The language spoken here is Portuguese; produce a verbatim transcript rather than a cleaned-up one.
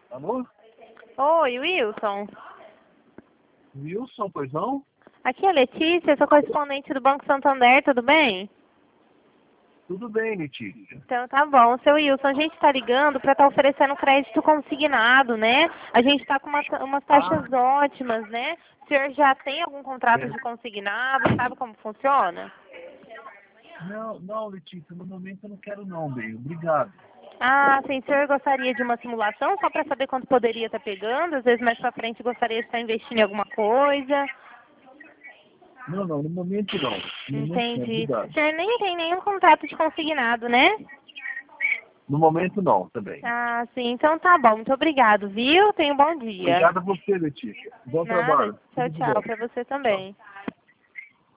Alô? Oi, Wilson. Wilson, pois não? Aqui é a Letícia, sou correspondente do Banco Santander, tudo bem? Tudo bem, Letícia. Então tá bom. Seu Wilson, a gente está ligando para estar oferecendo crédito consignado, né? A gente está com uma, umas taxas ótimas, né? O senhor já tem algum contrato É. de consignado? Sabe como funciona? Não, não, Letícia, no momento eu não quero não, bem. Obrigado. Ah, sim, o senhor gostaria de uma simulação só para saber quanto poderia estar pegando? Às vezes mais para frente gostaria de estar investindo em alguma coisa? Não, não, no momento não. No momento não, Entendi. O obrigado. senhor nem tem nenhum contrato de consignado, né? No momento não, também. Ah, sim. Então tá bom. Muito obrigado, viu? Tenha um bom dia. Obrigado a você, Letícia. Bom Nada. trabalho. Tchau, Tudo de tchau. bom. Para você Tchau. também.